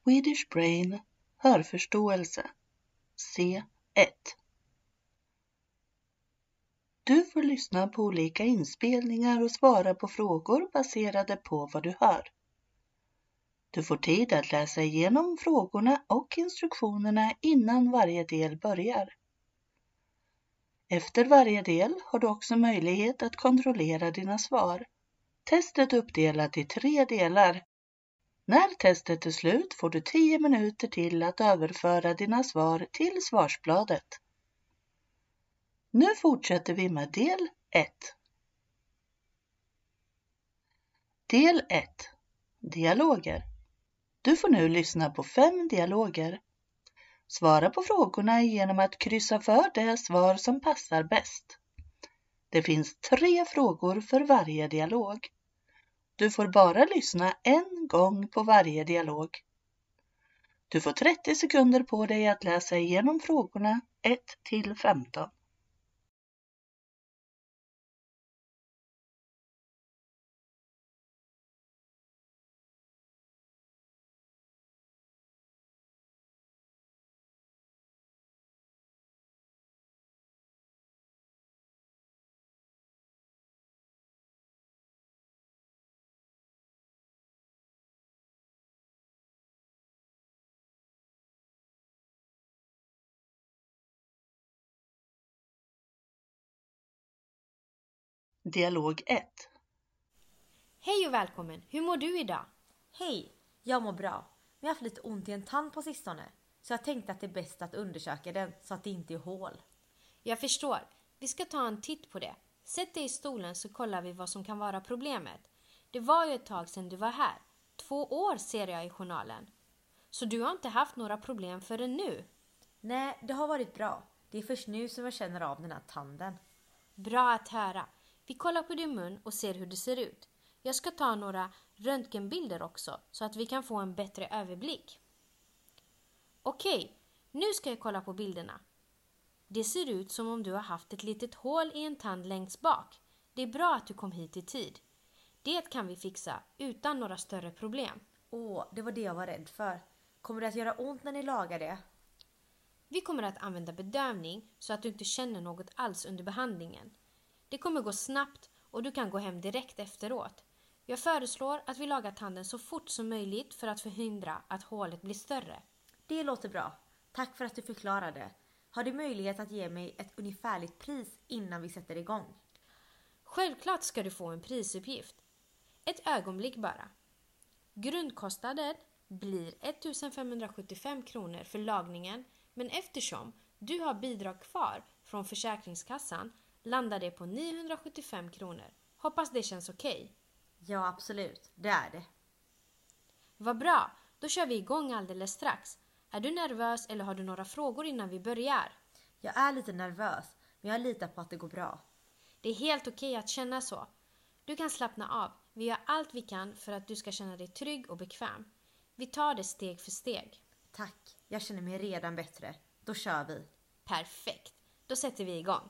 Swedish Brain, hörförståelse, C1. Du får lyssna på olika inspelningar och svara på frågor baserade på vad du hör. Du får tid att läsa igenom frågorna och instruktionerna innan varje del börjar. Efter varje del har du också möjlighet att kontrollera dina svar. Testet är uppdelat i 3 delar. När testet är slut får du 10 minuter till att överföra dina svar till svarsbladet. Nu fortsätter vi med del 1. Del 1. Dialoger. Du får nu lyssna på 5 dialoger. Svara på frågorna genom att kryssa för det svar som passar bäst. Det finns 3 frågor för varje dialog. Du får bara lyssna en gång på varje dialog. Du får 30 sekunder på dig att läsa igenom frågorna 1-15. Dialog 1. Hej och välkommen, hur mår du idag? Hej, jag mår bra. Men jag har haft lite ont i en tand på sistone. Så jag tänkte att det är bäst att undersöka den så att det inte är hål. Jag förstår, vi ska ta en titt på det. Sätt dig i stolen så kollar vi vad som kan vara problemet. Det var ju ett tag sedan du var här. 2 år ser jag i journalen. Så du har inte haft några problem förrän nu? Nej, det har varit bra. Det är först nu som jag känner av den här tanden. Bra att höra. Vi kollar på din mun och ser hur det ser ut. Jag ska ta några röntgenbilder också så att vi kan få en bättre överblick. Okej, nu ska jag kolla på bilderna. Det ser ut som om du har haft ett litet hål i en tand längst bak. Det är bra att du kom hit i tid. Det kan vi fixa utan några större problem. Det var det jag var rädd för. Kommer det att göra ont när ni lagar det? Vi kommer att använda bedövning så att du inte känner något alls under behandlingen. Det kommer gå snabbt och du kan gå hem direkt efteråt. Jag föreslår att vi lagar tanden så fort som möjligt för att förhindra att hålet blir större. Det låter bra. Tack för att du förklarade. Har du möjlighet att ge mig ett ungefärligt pris innan vi sätter igång? Självklart ska du få en prisuppgift. Ett ögonblick bara. Grundkostnaden blir 1575 kronor för lagningen, men eftersom du har bidrag kvar från Försäkringskassan landar det på 975 kronor. Hoppas det känns okej. Ja, absolut. Det är det. Vad bra, då kör vi igång alldeles strax. Är du nervös eller har du några frågor innan vi börjar? Jag är lite nervös, men jag litar på att det går bra. Det är helt okej att känna så. Du kan slappna av. Vi gör allt vi kan för att du ska känna dig trygg och bekväm. Vi tar det steg för steg. Tack, jag känner mig redan bättre. Då kör vi. Perfekt, då sätter vi igång.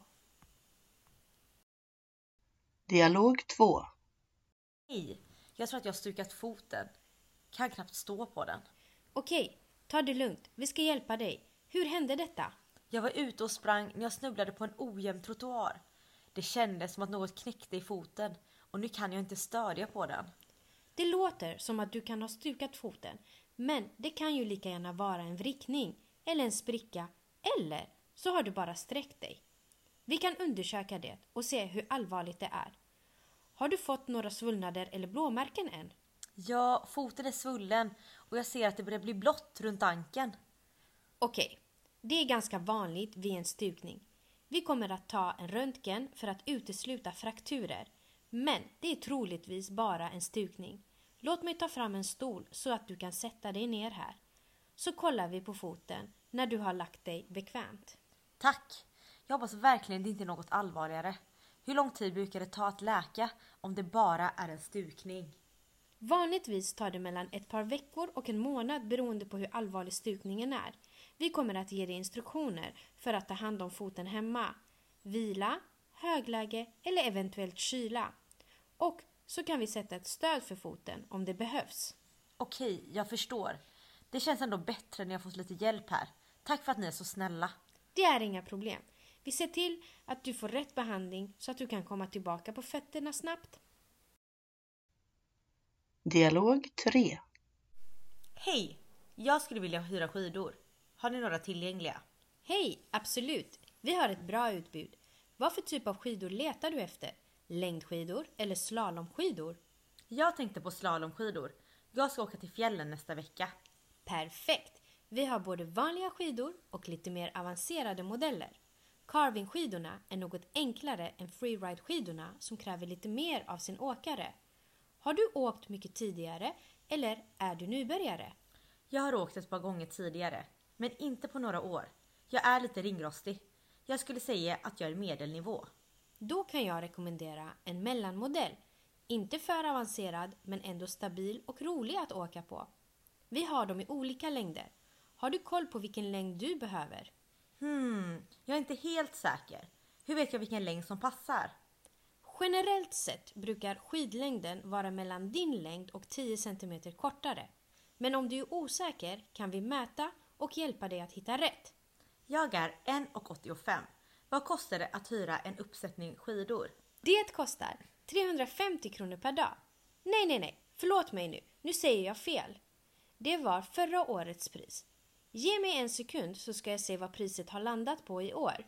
Dialog 2. Hej, jag tror att jag har stukat foten. Kan knappt stå på den. Okej, ta det lugnt. Vi ska hjälpa dig. Hur hände detta? Jag var ute och sprang när jag snubblade på en ojämn trottoar. Det kändes som att något knäckte i foten och nu kan jag inte stödja på den. Det låter som att du kan ha stukat foten, men det kan ju lika gärna vara en vrickning eller en spricka, eller så har du bara sträckt dig. Vi kan undersöka det och se hur allvarligt det är. Har du fått några svullnader eller blåmärken än? Ja, foten är svullen och jag ser att det börjar bli blått runt ankeln. Okej, det är ganska vanligt vid en stukning. Vi kommer att ta en röntgen för att utesluta frakturer, men det är troligtvis bara en stukning. Låt mig ta fram en stol så att du kan sätta dig ner här. Så kollar vi på foten när du har lagt dig bekvämt. Tack! Jag hoppas verkligen det inte är något allvarligare. Hur lång tid brukar det ta att läka om det bara är en stukning? Vanligtvis tar det mellan ett par veckor och en månad beroende på hur allvarlig stukningen är. Vi kommer att ge dig instruktioner för att ta hand om foten hemma. Vila, högläge eller eventuellt kyla. Och så kan vi sätta ett stöd för foten om det behövs. Okej, jag förstår. Det känns ändå bättre när jag fått lite hjälp här. Tack för att ni är så snälla. Det är inga problem. Vi ser till att du får rätt behandling så att du kan komma tillbaka på fötterna snabbt. Dialog 3. Hej! Jag skulle vilja hyra skidor. Har ni några tillgängliga? Hej, absolut. Vi har ett bra utbud. Vad för typ av skidor letar du efter? Längdskidor eller slalomskidor? Jag tänkte på slalomskidor. Jag ska åka till fjällen nästa vecka. Perfekt! Vi har både vanliga skidor och lite mer avancerade modeller. Carvingskidorna är något enklare än freeride-skidorna som kräver lite mer av sin åkare. Har du åkt mycket tidigare eller är du nybörjare? Jag har åkt ett par gånger tidigare, men inte på några år. Jag är lite ringrostig. Jag skulle säga att jag är medelnivå. Då kan jag rekommendera en mellanmodell. Inte för avancerad men ändå stabil och rolig att åka på. Vi har dem i olika längder. Har du koll på vilken längd du behöver? Jag är inte helt säker. Hur vet jag vilken längd som passar? Generellt sett brukar skidlängden vara mellan din längd och 10 cm kortare. Men om du är osäker kan vi mäta och hjälpa dig att hitta rätt. Jag är 1,85. Vad kostar det att hyra en uppsättning skidor? Det kostar 350 kronor per dag. Nej, förlåt mig nu. Nu säger jag fel. Det var förra årets pris. Ge mig en sekund så ska jag se vad priset har landat på i år.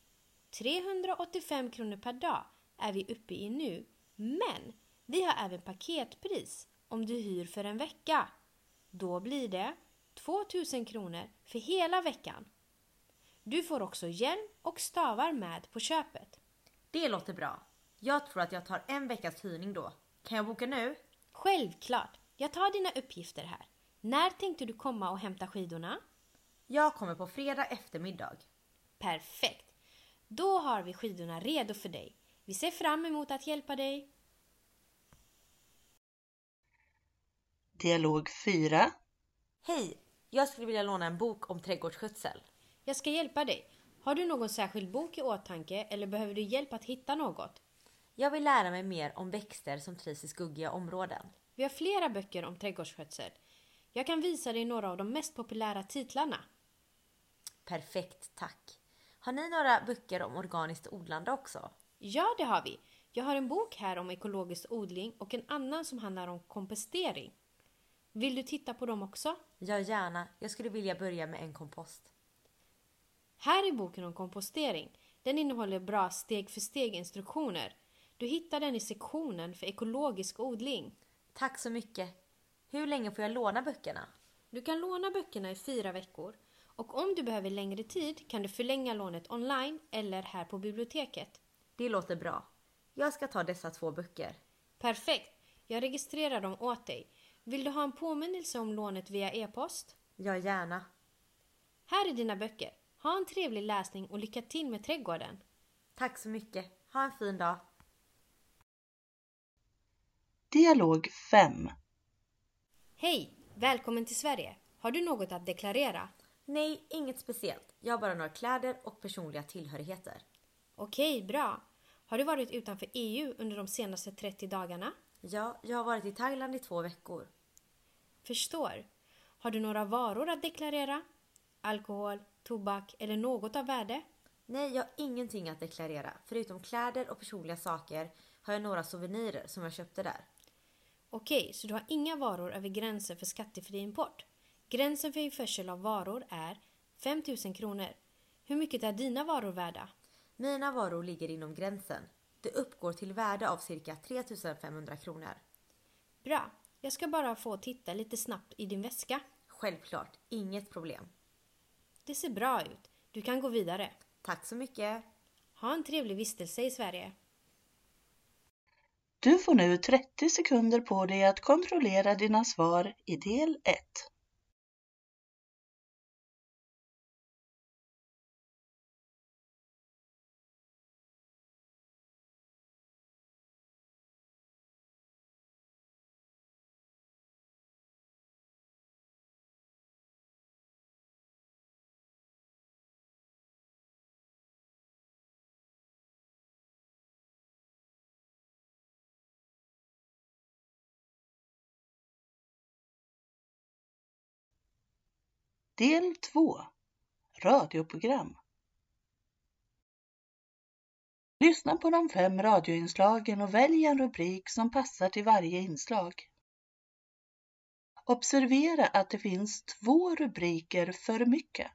385 kronor per dag är vi uppe i nu. Men vi har även paketpris om du hyr för en vecka. Då blir det 2000 kronor för hela veckan. Du får också hjälm och stavar med på köpet. Det låter bra. Jag tror att jag tar en veckas hyrning då. Kan jag boka nu? Självklart. Jag tar dina uppgifter här. När tänkte du komma och hämta skidorna? Jag kommer på fredag eftermiddag. Perfekt. Då har vi skidorna redo för dig. Vi ser fram emot att hjälpa dig. Dialog 4. Hej! Jag skulle vilja låna en bok om trädgårdsskötsel. Jag ska hjälpa dig. Har du någon särskild bok i åtanke eller behöver du hjälp att hitta något? Jag vill lära mig mer om växter som trivs i skuggiga områden. Vi har flera böcker om trädgårdsskötsel. Jag kan visa dig några av de mest populära titlarna. Perfekt, tack. Har ni några böcker om organiskt odlande också? Ja, det har vi. Jag har en bok här om ekologisk odling och en annan som handlar om kompostering. Vill du titta på dem också? Ja, gärna. Jag skulle vilja börja med en kompost. Här är boken om kompostering. Den innehåller bra steg-för-steg instruktioner. Du hittar den i sektionen för ekologisk odling. Tack så mycket. Hur länge får jag låna böckerna? Du kan låna böckerna i 4 veckor. Och om du behöver längre tid kan du förlänga lånet online eller här på biblioteket. Det låter bra. Jag ska ta dessa 2 böcker. Perfekt. Jag registrerar dem åt dig. Vill du ha en påminnelse om lånet via e-post? Ja, gärna. Här är dina böcker. Ha en trevlig läsning och lycka till med trädgården. Tack så mycket. Ha en fin dag. Dialog 5. Hej! Välkommen till Sverige. Har du något att deklarera? Nej, inget speciellt. Jag har bara några kläder och personliga tillhörigheter. Okej, bra. Har du varit utanför EU under de senaste 30 dagarna? Ja, jag har varit i Thailand i 2 veckor. Förstår. Har du några varor att deklarera? Alkohol, tobak eller något av värde? Nej, jag har ingenting att deklarera. Förutom kläder och personliga saker har jag några souvenirer som jag köpte där. Okej, så du har inga varor över gränsen för skattefri import. Gränsen för införsel av varor är 5 000 kronor. Hur mycket är dina varor värda? Mina varor ligger inom gränsen. Det uppgår till värde av cirka 3 500 kronor. Bra, jag ska bara få titta lite snabbt i din väska. Självklart, inget problem. Det ser bra ut. Du kan gå vidare. Tack så mycket. Ha en trevlig vistelse i Sverige. Du får nu 30 sekunder på dig att kontrollera dina svar i del 1. Del 2. Radioprogram. Lyssna på de 5 radioinslagen och välj en rubrik som passar till varje inslag. Observera att det finns 2 rubriker för mycket.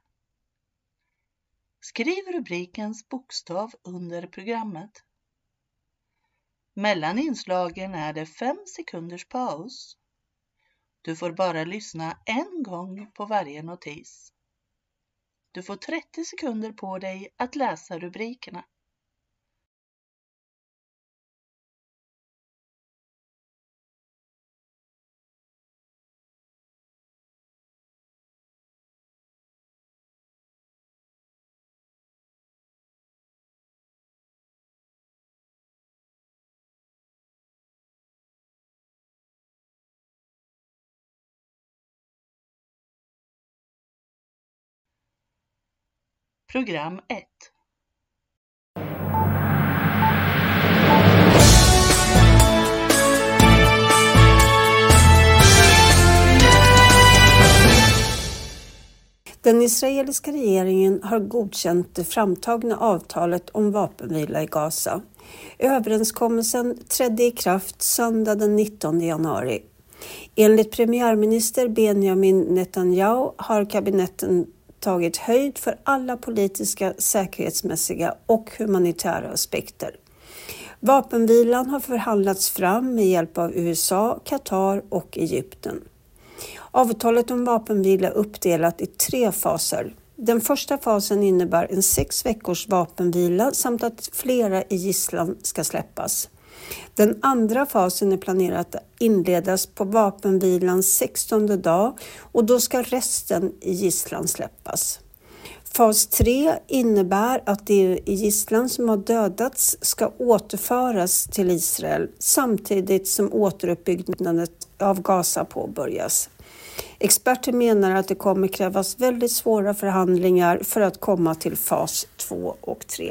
Skriv rubrikens bokstav under programmet. Mellan inslagen är det 5 sekunders paus. Du får bara lyssna en gång på varje notis. Du får 30 sekunder på dig att läsa rubrikerna. Program 1. Den israeliska regeringen har godkänt det framtagna avtalet om vapenvila i Gaza. Överenskommelsen trädde i kraft söndag den 19 januari. Enligt premiärminister Benjamin Netanyahu har kabinetten tagit höjd för alla politiska, säkerhetsmässiga och humanitära aspekter. Vapenvilan har förhandlats fram med hjälp av USA, Qatar och Egypten. Avtalet om vapenvila är uppdelat i 3 faser. Den första fasen innebär en 6 veckors vapenvila samt att flera i gisslan ska släppas. Den andra fasen är planerad att inledas på vapenvilans 16:e dag och då ska resten i gisslan släppas. Fas 3 innebär att de i gisslan som har dödats ska återföras till Israel samtidigt som återuppbyggnadet av Gaza påbörjas. Experter menar att det kommer krävas väldigt svåra förhandlingar för att komma till fas 2 och 3.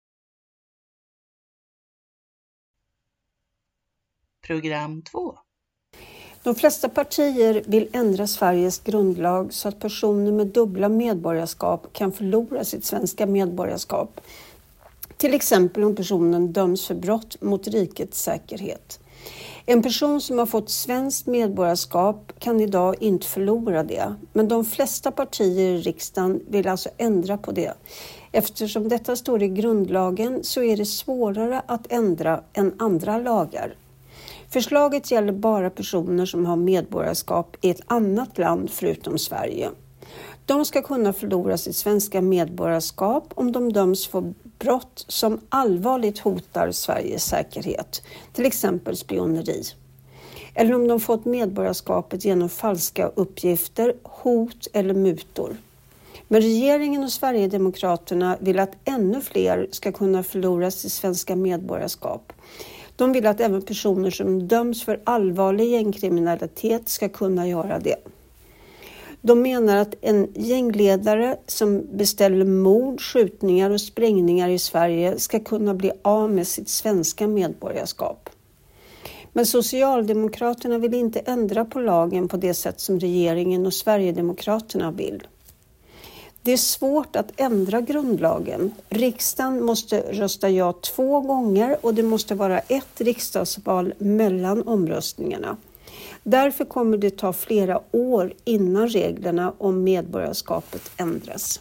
Program 2. De flesta partier vill ändra Sveriges grundlag så att personer med dubbla medborgarskap kan förlora sitt svenska medborgarskap. Till exempel om personen döms för brott mot rikets säkerhet. En person som har fått svenskt medborgarskap kan idag inte förlora det, men de flesta partier i riksdagen vill alltså ändra på det. Eftersom detta står i grundlagen så är det svårare att ändra än andra lagar. Förslaget gäller bara personer som har medborgarskap i ett annat land förutom Sverige. De ska kunna förlora sitt svenska medborgarskap om de döms för brott som allvarligt hotar Sveriges säkerhet, till exempel spioneri. Eller om de fått medborgarskapet genom falska uppgifter, hot eller mutor. Men regeringen och Sverigedemokraterna vill att ännu fler ska kunna förlora sitt svenska medborgarskap. De vill att även personer som döms för allvarlig gängkriminalitet ska kunna göra det. De menar att en gängledare som beställer mord, skjutningar och sprängningar i Sverige ska kunna bli av med sitt svenska medborgarskap. Men Socialdemokraterna vill inte ändra på lagen på det sätt som regeringen och Sverigedemokraterna vill. Det är svårt att ändra grundlagen. Riksdagen måste rösta ja 2 gånger och det måste vara ett riksdagsval mellan omröstningarna. Därför kommer det ta flera år innan reglerna om medborgarskapet ändras.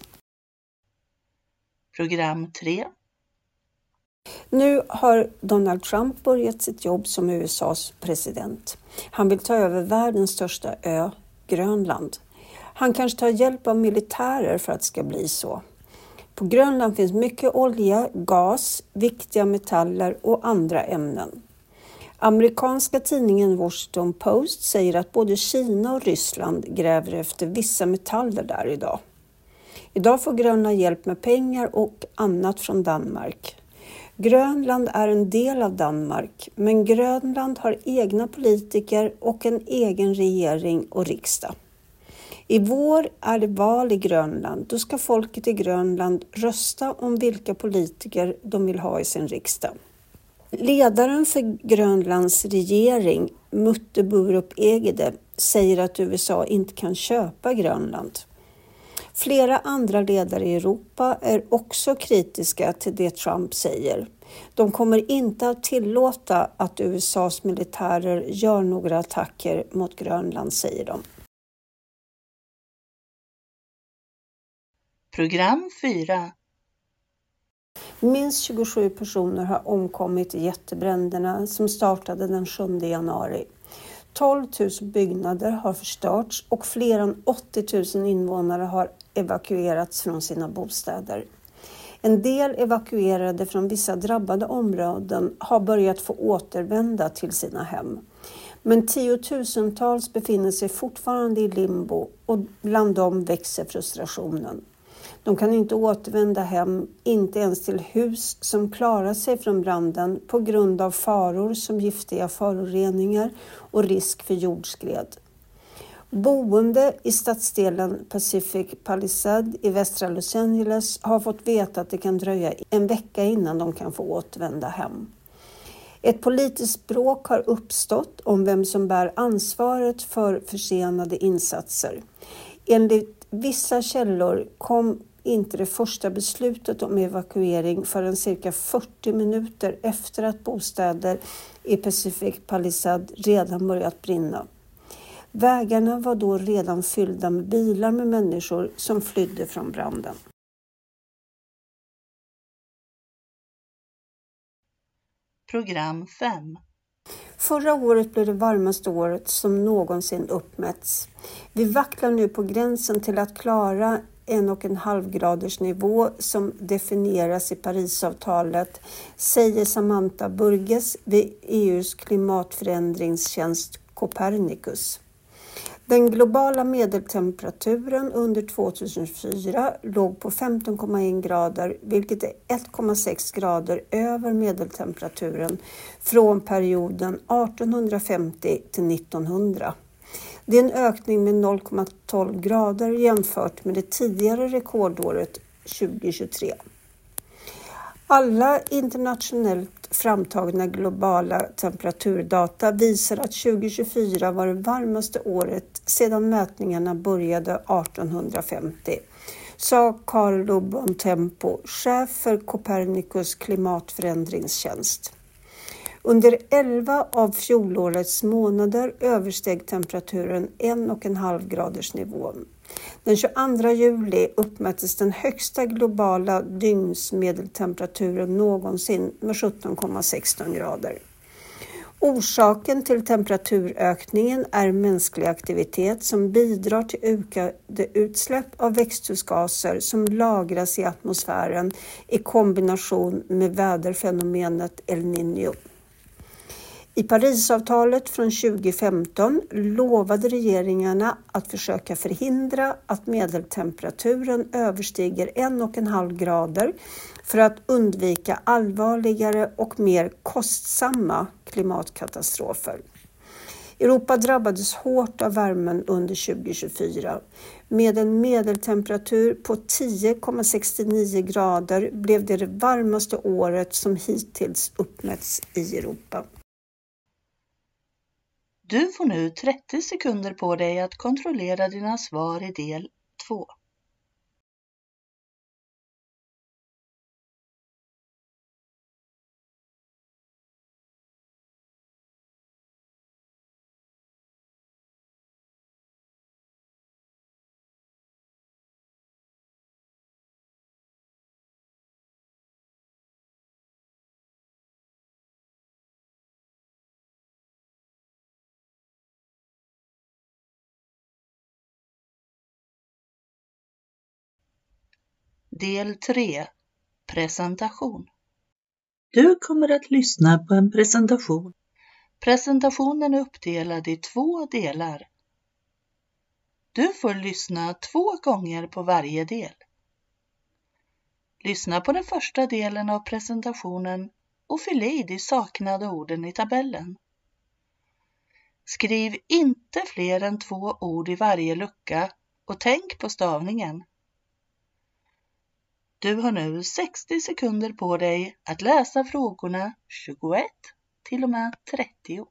Program 3. Nu har Donald Trump börjat sitt jobb som USAs president. Han vill ta över världens största ö, Grönland. Han kanske tar hjälp av militärer för att det ska bli så. På Grönland finns mycket olja, gas, viktiga metaller och andra ämnen. Amerikanska tidningen Washington Post säger att både Kina och Ryssland gräver efter vissa metaller där idag. Idag får Grönland hjälp med pengar och annat från Danmark. Grönland är en del av Danmark, men Grönland har egna politiker och en egen regering och riksdag. I vår är det val i Grönland. Då ska folket i Grönland rösta om vilka politiker de vill ha i sin riksdag. Ledaren för Grönlands regering, Mutte Burup Egede, säger att USA inte kan köpa Grönland. Flera andra ledare i Europa är också kritiska till det Trump säger. De kommer inte att tillåta att USAs militärer gör några attacker mot Grönland, säger de. Program 4. Minst 27 personer har omkommit i jättebränderna som startade den 7 januari. 12 000 byggnader har förstörts och fler än 80 000 invånare har evakuerats från sina bostäder. En del evakuerade från vissa drabbade områden har börjat få återvända till sina hem. Men tiotusentals befinner sig fortfarande i limbo och bland dem växer frustrationen. De kan inte återvända hem, inte ens till hus som klarar sig från branden på grund av faror som giftiga föroreningar och risk för jordskred. Boende i stadsdelen Pacific Palisade i västra Los Angeles har fått veta att det kan dröja en vecka innan de kan få återvända hem. Ett politiskt bråk har uppstått om vem som bär ansvaret för försenade insatser. Enligt vissa källor kom inte det första beslutet om evakuering förrän cirka 40 minuter efter att bostäder i Pacific Palisade redan börjat brinna. Vägarna var då redan fyllda med bilar med människor som flydde från branden. Program 5. Förra året blev det varmaste året som någonsin uppmätts. Vi vacklar nu på gränsen till att klara 1,5 graders nivå som definieras i Parisavtalet, säger Samantha Burgess vid EUs klimatförändringstjänst Copernicus. Den globala medeltemperaturen under 2004 låg på 15,1 grader, vilket är 1,6 grader över medeltemperaturen från perioden 1850 till 1900. Det är en ökning med 0,12 grader jämfört med det tidigare rekordåret 2023. Alla internationellt framtagna globala temperaturdata visar att 2024 var det varmaste året sedan mätningarna började 1850, sa Carlo Bontempo, chef för Copernicus klimatförändringstjänst. Under 11 av fjolårets månader översteg temperaturen 1,5 graders nivån. Den 22 juli uppmättes den högsta globala dygnsmedeltemperaturen någonsin med 17,16 grader. Orsaken till temperaturökningen är mänsklig aktivitet som bidrar till ökade utsläpp av växthusgaser som lagras i atmosfären i kombination med väderfenomenet El Niño. I Parisavtalet från 2015 lovade regeringarna att försöka förhindra att medeltemperaturen överstiger 1,5 grader för att undvika allvarligare och mer kostsamma klimatkatastrofer. Europa drabbades hårt av värmen under 2024. Med en medeltemperatur på 10,69 grader blev det varmaste året som hittills uppmätts i Europa. Du får nu 30 sekunder på dig att kontrollera dina svar i del 2. Del 3. Presentation. Du kommer att lyssna på en presentation. Presentationen är uppdelad i 2 delar. Du får lyssna 2 gånger på varje del. Lyssna på den första delen av presentationen och fyll i de saknade orden i tabellen. Skriv inte fler än 2 ord i varje lucka och tänk på stavningen. Du har nu 60 sekunder på dig att läsa frågorna 21 till och med 30.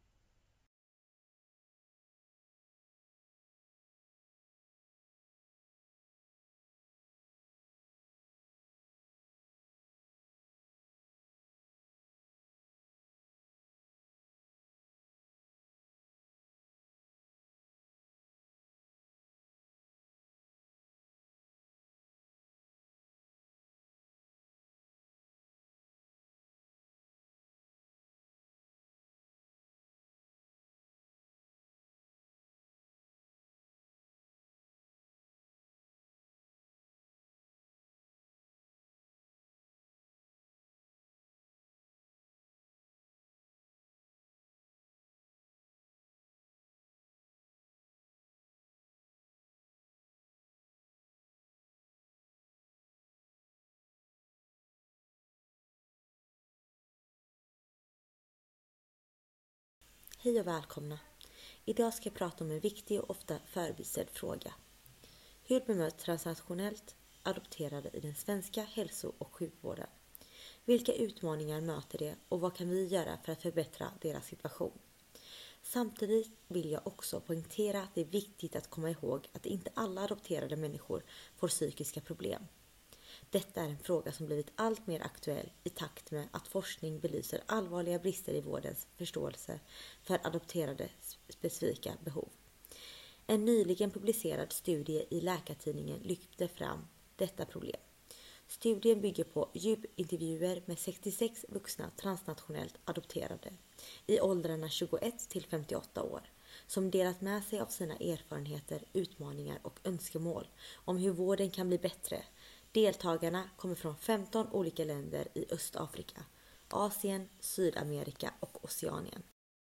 Hej och välkomna! Idag ska jag prata om en viktig och ofta förbisedd fråga. Hur bemöts transnationellt adopterade i den svenska hälso- och sjukvården? Vilka utmaningar möter det och vad kan vi göra för att förbättra deras situation? Samtidigt vill jag också poängtera att det är viktigt att komma ihåg att inte alla adopterade människor får psykiska problem. Detta är en fråga som blivit allt mer aktuell i takt med att forskning belyser allvarliga brister i vårdens förståelse för adopterade specifika behov. En nyligen publicerad studie i Läkartidningen lyfter fram detta problem. Studien bygger på djupintervjuer med 66 vuxna transnationellt adopterade i åldrarna 21 till 58 år som delat med sig av sina erfarenheter, utmaningar och önskemål om hur vården kan bli bättre. Deltagarna kommer från 15 olika länder i Östafrika, Asien, Sydamerika och Oceanien.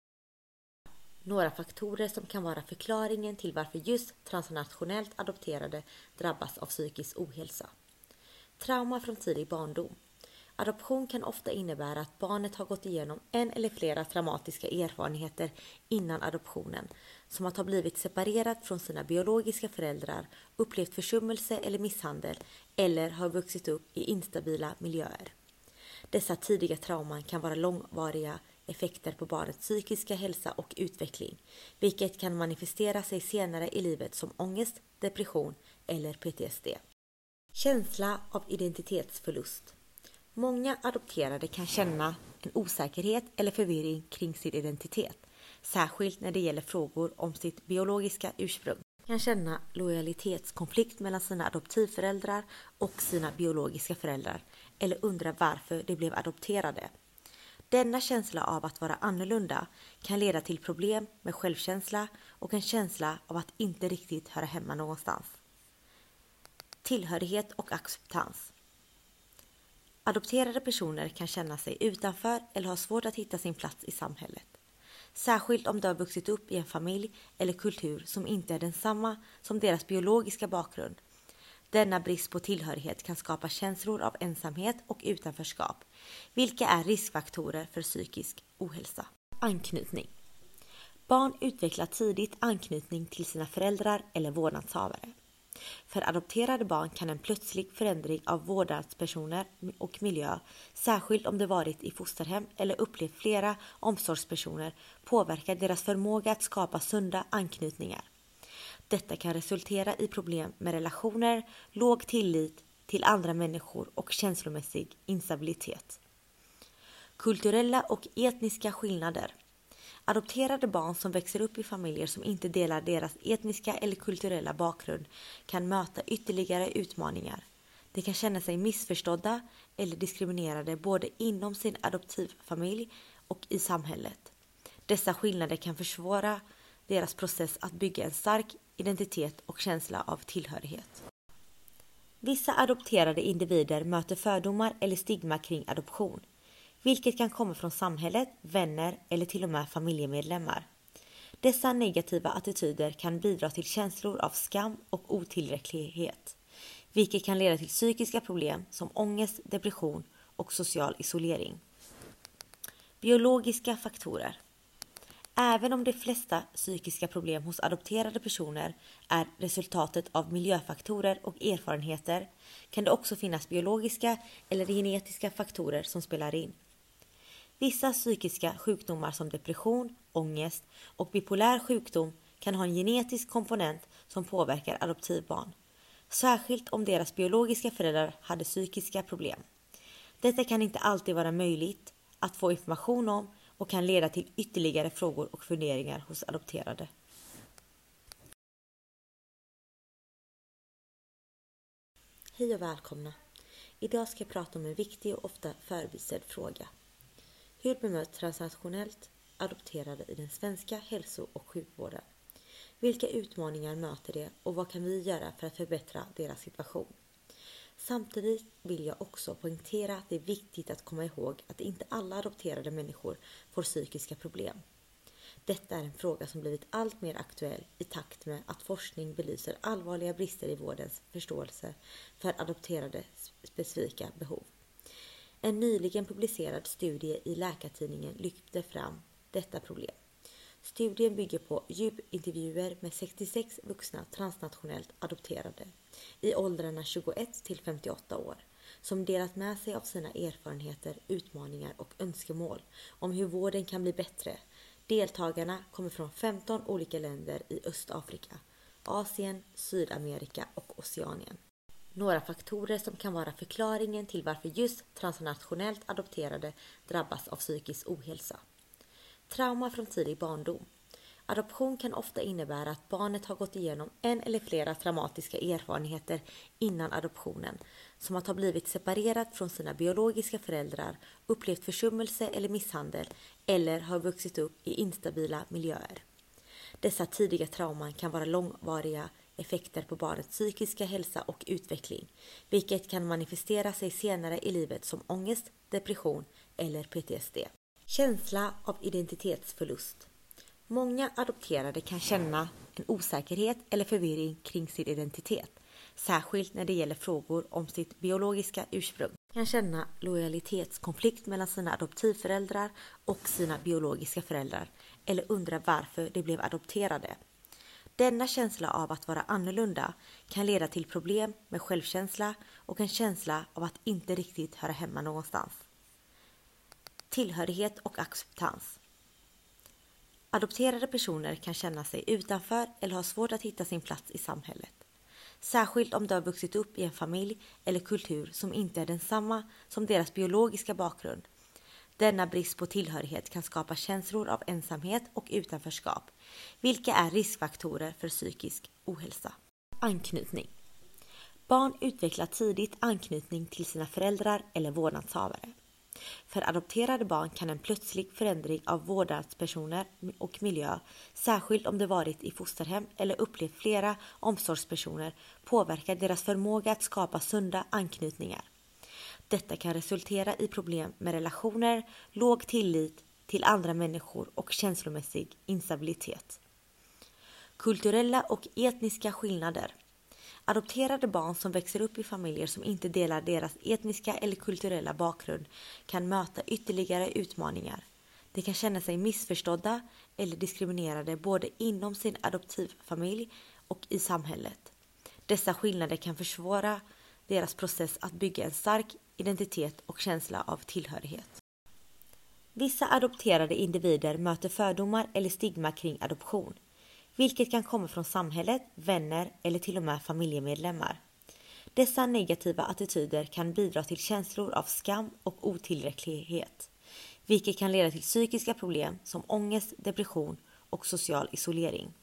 Några faktorer som kan vara förklaringen till varför just transnationellt adopterade drabbas av psykisk ohälsa. Trauma från tidig barndom. Adoption kan ofta innebära att barnet har gått igenom en eller flera traumatiska erfarenheter innan adoptionen, som att ha blivit separerad från sina biologiska föräldrar, upplevt försummelse eller misshandel eller har vuxit upp i instabila miljöer. Dessa tidiga trauman kan vara långvariga effekter på barnets psykiska hälsa och utveckling, vilket kan manifestera sig senare i livet som ångest, depression eller PTSD. Känsla av identitetsförlust. Många adopterade kan känna en osäkerhet eller förvirring kring sin identitet, särskilt när det gäller frågor om sitt biologiska ursprung. Kan känna lojalitetskonflikt mellan sina adoptivföräldrar och sina biologiska föräldrar eller undra varför de blev adopterade. Denna känsla av att vara annorlunda kan leda till problem med självkänsla och en känsla av att inte riktigt höra hemma någonstans. Tillhörighet och acceptans. Adopterade personer kan känna sig utanför eller ha svårt att hitta sin plats i samhället. Särskilt om de har vuxit upp i en familj eller kultur som inte är densamma som deras biologiska bakgrund. Denna brist på tillhörighet kan skapa känslor av ensamhet och utanförskap, vilka är riskfaktorer för psykisk ohälsa. Anknytning. Barn utvecklar tidigt anknytning till sina föräldrar eller vårdnadshavare. För adopterade barn kan en plötslig förändring av vårdnadspersoner och miljö, särskilt om de varit i fosterhem eller upplevt flera omsorgspersoner, påverka deras förmåga att skapa sunda anknytningar. Detta kan resultera i problem med relationer, låg tillit till andra människor och känslomässig instabilitet. Kulturella och etniska skillnader. Adopterade barn som växer upp i familjer som inte delar deras etniska eller kulturella bakgrund kan möta ytterligare utmaningar. De kan känna sig missförstådda eller diskriminerade både inom sin adoptivfamilj och i samhället. Dessa skillnader kan försvåra deras process att bygga en stark identitet och känsla av tillhörighet. Vissa adopterade individer möter fördomar eller stigma kring adoption, vilket kan komma från samhället, vänner eller till och med familjemedlemmar. Dessa negativa attityder kan bidra till känslor av skam och otillräcklighet, vilket kan leda till psykiska problem som ångest, depression och social isolering. Biologiska faktorer. Även om de flesta psykiska problem hos adopterade personer är resultatet av miljöfaktorer och erfarenheter kan det också finnas biologiska eller genetiska faktorer som spelar in. Vissa psykiska sjukdomar som depression, ångest och bipolär sjukdom kan ha en genetisk komponent som påverkar adoptivbarn, särskilt om deras biologiska föräldrar hade psykiska problem. Detta kan inte alltid vara möjligt att få information om och kan leda till ytterligare frågor och funderingar hos adopterade. Hej och välkomna! Idag ska jag prata om en viktig och ofta förbisedd fråga. Hur bemöts transnationellt adopterade i den svenska hälso- och sjukvården? Vilka utmaningar möter det och vad kan vi göra för att förbättra deras situation? Samtidigt vill jag också poängtera att det är viktigt att komma ihåg att inte alla adopterade människor får psykiska problem. Detta är en fråga som blivit allt mer aktuell i takt med att forskning belyser allvarliga brister i vårdens förståelse för adopterade specifika behov. En nyligen publicerad studie i Läkartidningen lyfter fram detta problem. Studien bygger på djupintervjuer med 66 vuxna transnationellt adopterade i åldrarna 21 till 58 år som delat med sig av sina erfarenheter, utmaningar och önskemål om hur vården kan bli bättre. Deltagarna kommer från 15 olika länder i Östafrika, Asien, Sydamerika och Oceanien. Några faktorer som kan vara förklaringen till varför just transnationellt adopterade drabbas av psykisk ohälsa. Trauma från tidig barndom. Adoption kan ofta innebära att barnet har gått igenom en eller flera traumatiska erfarenheter innan adoptionen, som att ha blivit separerad från sina biologiska föräldrar, upplevt försummelse eller misshandel eller har vuxit upp i instabila miljöer. Dessa tidiga trauman kan vara långvariga effekter på barnets psykiska hälsa och utveckling, vilket kan manifestera sig senare i livet som ångest, depression eller PTSD. Känsla av identitetsförlust. Många adopterade kan känna en osäkerhet eller förvirring kring sin identitet, särskilt när det gäller frågor om sitt biologiska ursprung. Kan känna lojalitetskonflikt mellan sina adoptivföräldrar och sina biologiska föräldrar eller undra varför de blev adopterade. Denna känsla av att vara annorlunda kan leda till problem med självkänsla och en känsla av att inte riktigt höra hemma någonstans. Tillhörighet och acceptans. Adopterade personer kan känna sig utanför eller ha svårt att hitta sin plats i samhället. Särskilt om de har vuxit upp i en familj eller kultur som inte är densamma som deras biologiska bakgrund. Denna brist på tillhörighet kan skapa känslor av ensamhet och utanförskap, vilka är riskfaktorer för psykisk ohälsa. Anknytning. Barn utvecklar tidigt anknytning till sina föräldrar eller vårdnadshavare. För adopterade barn kan en plötslig förändring av vårdnadspersoner och miljö, särskilt om de varit i fosterhem eller upplevt flera omsorgspersoner, påverka deras förmåga att skapa sunda anknytningar. Detta kan resultera i problem med relationer, låg tillit till andra människor och känslomässig instabilitet. Kulturella och etniska skillnader. Adopterade barn som växer upp i familjer som inte delar deras etniska eller kulturella bakgrund kan möta ytterligare utmaningar. De kan känna sig missförstådda eller diskriminerade både inom sin adoptivfamilj och i samhället. Dessa skillnader kan försvåra deras process att bygga en stark identitet och känsla av tillhörighet. Vissa adopterade individer möter fördomar eller stigma kring adoption, vilket kan komma från samhället, vänner eller till och med familjemedlemmar. Dessa negativa attityder kan bidra till känslor av skam och otillräcklighet, vilket kan leda till psykiska problem som ångest, depression och social isolering.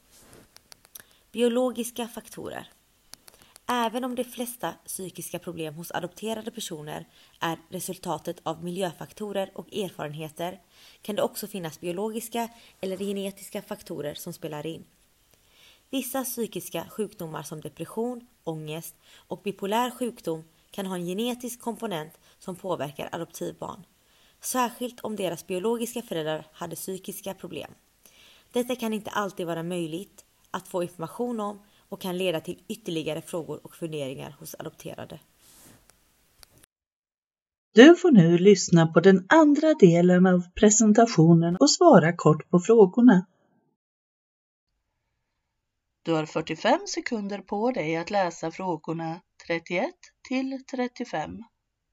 Biologiska faktorer. Även om de flesta psykiska problem hos adopterade personer är resultatet av miljöfaktorer och erfarenheter, kan det också finnas biologiska eller genetiska faktorer som spelar in. Vissa psykiska sjukdomar som depression, ångest och bipolär sjukdom kan ha en genetisk komponent som påverkar adoptivbarn, särskilt om deras biologiska föräldrar hade psykiska problem. Detta kan inte alltid vara möjligt att få information om och kan leda till ytterligare frågor och funderingar hos adopterade. Du får nu lyssna på den andra delen av presentationen och svara kort på frågorna. Du har 45 sekunder på dig att läsa frågorna 31 till 35.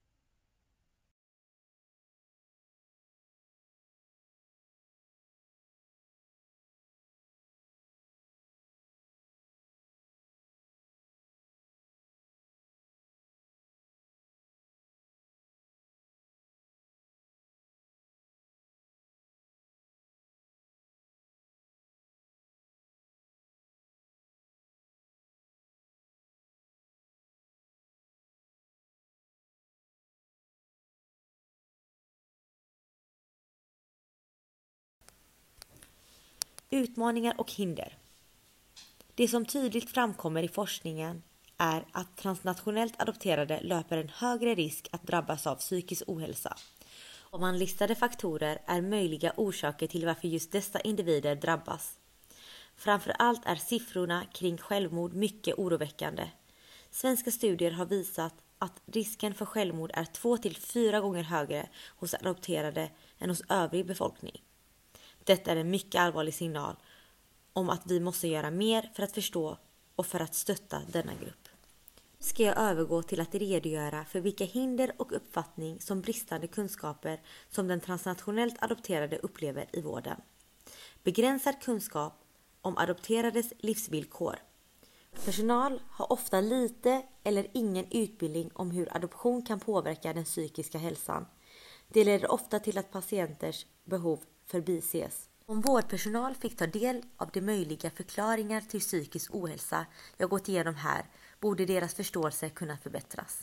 Utmaningar och hinder. Det som tydligt framkommer i forskningen är att transnationellt adopterade löper en högre risk att drabbas av psykisk ohälsa. Och man listade faktorer är möjliga orsaker till varför just dessa individer drabbas. Framför allt är siffrorna kring självmord mycket oroväckande. Svenska studier har visat att risken för självmord är 2 till 4 gånger högre hos adopterade än hos övrig befolkning. Detta är en mycket allvarlig signal om att vi måste göra mer för att förstå och för att stötta denna grupp. Nu ska jag övergå till att redogöra för vilka hinder och uppfattning som bristande kunskaper som den transnationellt adopterade upplever i vården. Begränsad kunskap om adopterades livsvillkor. Personal har ofta lite eller ingen utbildning om hur adoption kan påverka den psykiska hälsan. Det leder ofta till att patienters behov förbises. Om vårdpersonal fick ta del av de möjliga förklaringar till psykisk ohälsa jag gått igenom här, borde deras förståelse kunna förbättras.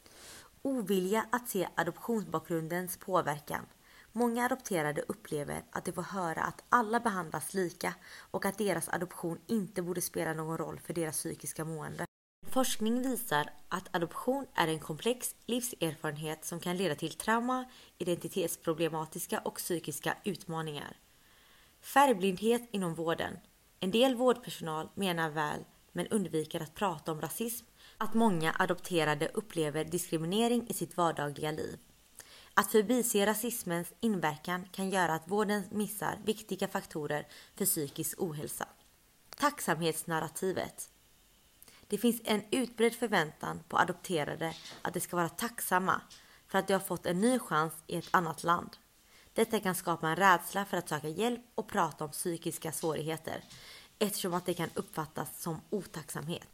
Ovilja att se adoptionsbakgrundens påverkan. Många adopterade upplever att de får höra att alla behandlas lika och att deras adoption inte borde spela någon roll för deras psykiska mående. Forskning visar att adoption är en komplex livserfarenhet som kan leda till trauma, identitetsproblematiska och psykiska utmaningar. Färgblindhet inom vården. En del vårdpersonal menar väl men undviker att prata om rasism, att många adopterade upplever diskriminering i sitt vardagliga liv. Att förbise rasismens inverkan kan göra att vården missar viktiga faktorer för psykisk ohälsa. Tacksamhetsnarrativet. Det finns en utbredd förväntan på adopterade att de ska vara tacksamma för att de har fått en ny chans i ett annat land. Detta kan skapa en rädsla för att söka hjälp och prata om psykiska svårigheter, eftersom att det kan uppfattas som otacksamhet.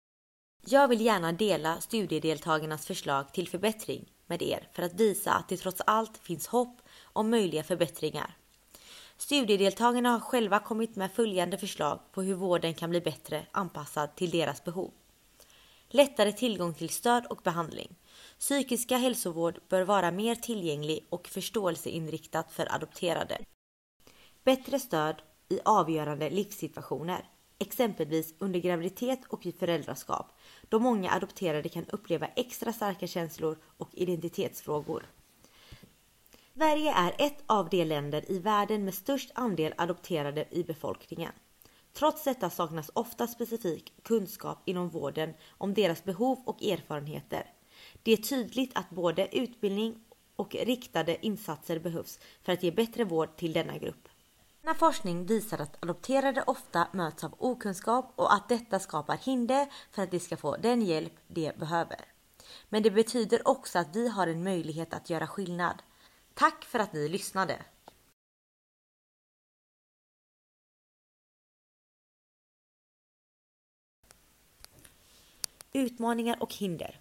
Jag vill gärna dela studiedeltagarnas förslag till förbättring med er för att visa att det trots allt finns hopp om möjliga förbättringar. Studiedeltagarna har själva kommit med följande förslag på hur vården kan bli bättre anpassad till deras behov. Lättare tillgång till stöd och behandling. Psykiska hälsovård bör vara mer tillgänglig och förståelseinriktat för adopterade. Bättre stöd i avgörande livssituationer, exempelvis under graviditet och i föräldraskap, då många adopterade kan uppleva extra starka känslor och identitetsfrågor. Sverige är ett av de länder i världen med störst andel adopterade i befolkningen. Trots detta saknas ofta specifik kunskap inom vården om deras behov och erfarenheter. Det är tydligt att både utbildning och riktade insatser behövs för att ge bättre vård till denna grupp. Denna forskning visar att adopterade ofta möts av okunskap och att detta skapar hinder för att de ska få den hjälp de behöver. Men det betyder också att vi har en möjlighet att göra skillnad. Tack för att ni lyssnade! Utmaningar och hinder.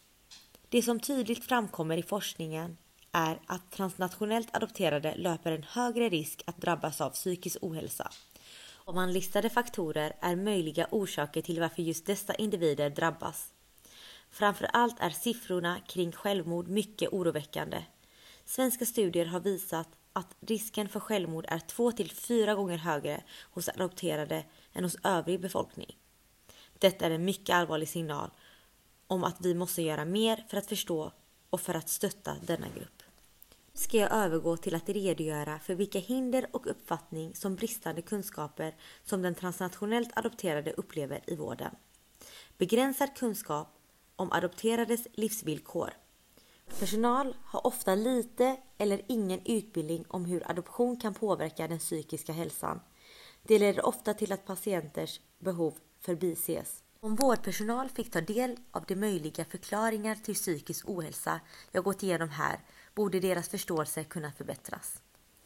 Det som tydligt framkommer i forskningen är att transnationellt adopterade löper en högre risk att drabbas av psykisk ohälsa. Ovanlistade faktorer är möjliga orsaker till varför just dessa individer drabbas. Framför allt är siffrorna kring självmord mycket oroväckande. Svenska studier har visat att risken för självmord är 2 till 4 gånger högre hos adopterade än hos övrig befolkning. Detta är en mycket allvarlig signal om att vi måste göra mer för att förstå och för att stötta denna grupp. Nu ska jag övergå till att redogöra för vilka hinder och uppfattning som bristande kunskaper som den transnationellt adopterade upplever i vården. Begränsad kunskap om adopterades livsvillkor. Personal har ofta lite eller ingen utbildning om hur adoption kan påverka den psykiska hälsan. Det leder ofta till att patienters behov förbises. Om vårdpersonal fick ta del av de möjliga förklaringar till psykisk ohälsa jag gått igenom här, borde deras förståelse kunna förbättras.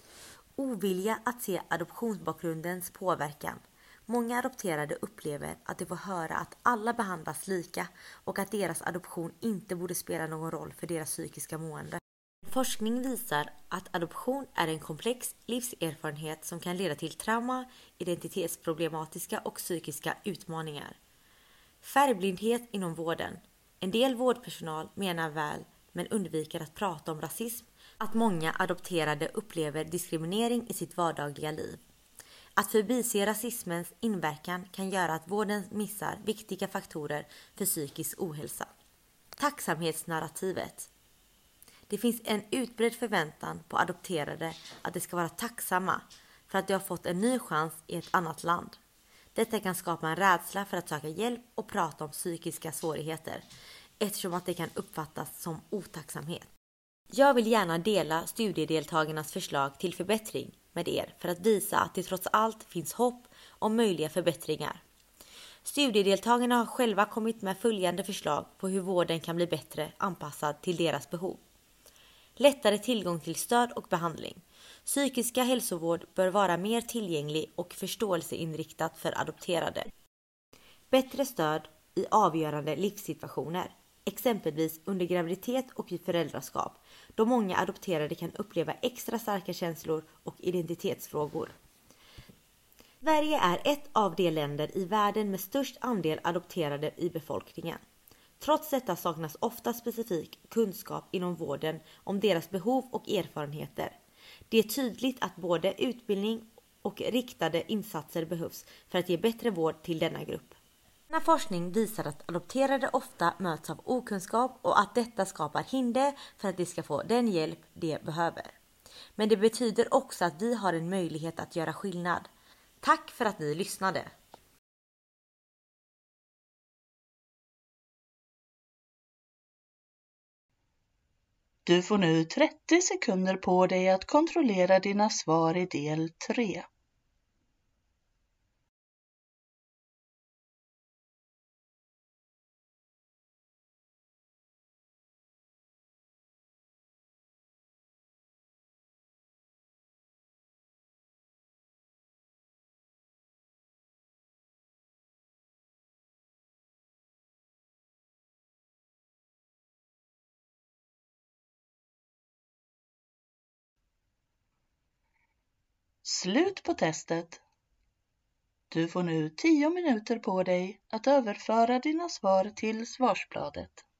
Ovilja att se adoptionsbakgrundens påverkan. Många adopterade upplever att de får höra att alla behandlas lika och att deras adoption inte borde spela någon roll för deras psykiska mående. Forskning visar att adoption är en komplex livserfarenhet som kan leda till trauma, identitetsproblematiska och psykiska utmaningar. Färgblindhet inom vården. En del vårdpersonal menar väl men undviker att prata om rasism, att många adopterade upplever diskriminering i sitt vardagliga liv. Att förbise rasismens inverkan kan göra att vården missar viktiga faktorer för psykisk ohälsa. Tacksamhetsnarrativet. Det finns en utbredd förväntan på adopterade att de ska vara tacksamma för att de har fått en ny chans i ett annat land. Detta kan skapa en rädsla för att söka hjälp och prata om psykiska svårigheter, eftersom att det kan uppfattas som otacksamhet. Jag vill gärna dela studiedeltagarnas förslag till förbättring med er för att visa att det trots allt finns hopp om möjliga förbättringar. Studiedeltagarna har själva kommit med följande förslag på hur vården kan bli bättre anpassad till deras behov. Lättare tillgång till stöd och behandling. Psykiska hälsovård bör vara mer tillgänglig och förståelseinriktat för adopterade. Bättre stöd i avgörande livssituationer, exempelvis under graviditet och i föräldraskap, då många adopterade kan uppleva extra starka känslor och identitetsfrågor. Sverige är ett av de länder i världen med störst andel adopterade i befolkningen. Trots detta saknas ofta specifik kunskap inom vården om deras behov och erfarenheter. Det är tydligt att både utbildning och riktade insatser behövs för att ge bättre vård till denna grupp. Denna forskning visar att adopterade ofta möts av okunskap och att detta skapar hinder för att de ska få den hjälp de behöver. Men det betyder också att vi har en möjlighet att göra skillnad. Tack för att ni lyssnade! Du får nu 30 sekunder på dig att kontrollera dina svar i del 3. Slut på testet. Du får nu 10 minuter på dig att överföra dina svar till svarsbladet.